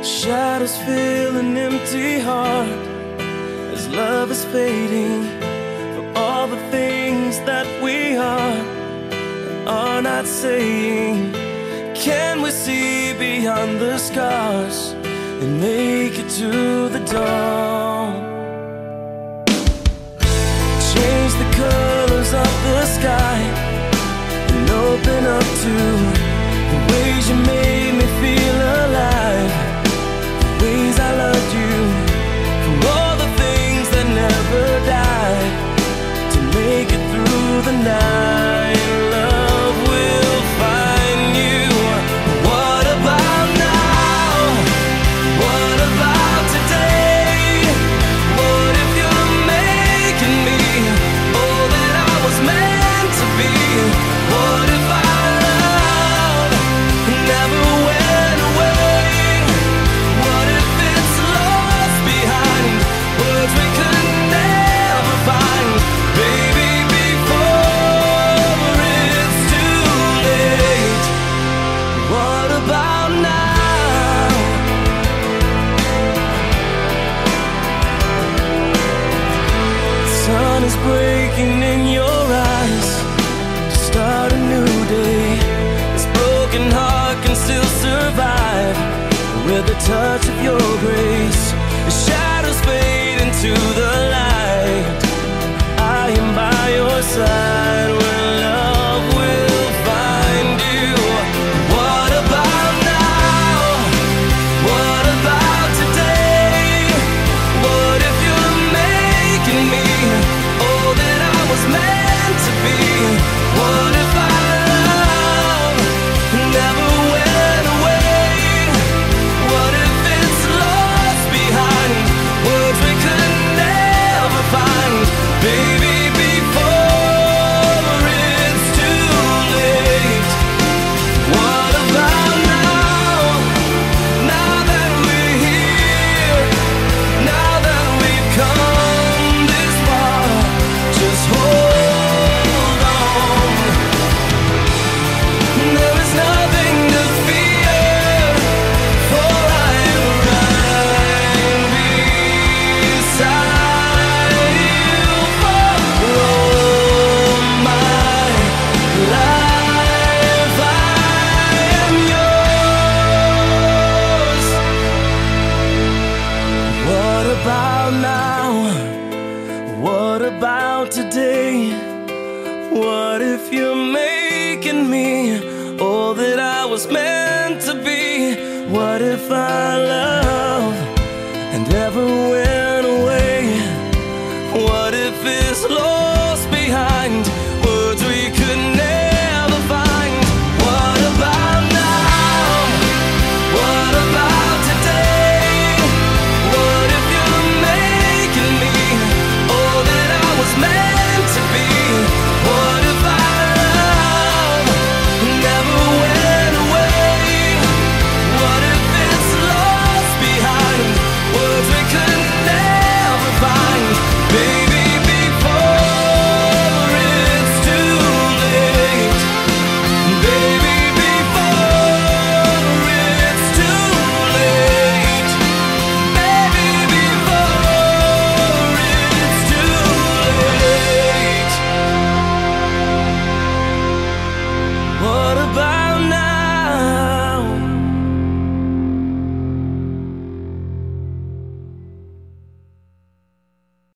Shadows fill an empty heart as love is fading for all the things that we are not saying. Can we see beyond the scars and make it to the dawn? Change the colors of the sky and open up to the ways you made me feel alive, the ways I loved you, for all the things that never died, to make it through the night. Love will find you. What about now? What about today? What if you're making me all that I was meant to be? What if our love never went away? What if it's lost behind words we could never find? Baby, before it's too late. What about now? The sun is breaking in your eyes to start a new day. This broken heart can still survive with the touch of your grace. The shadows fade into the light. I am by your side when love will find you. What about now? What about today? What if you're making me all that I was meant to be? What if our love never went away? What if it's lost behind words we could never find? Baby, before it's too late. What about now? Now that we're here, now that we've come this far, just hold on. There is nothing to fear, for I am right beside you for all my life. I am yours. What about now? What about today? What if you're making me all that I was meant to be? What if our love and ever went away? What if it's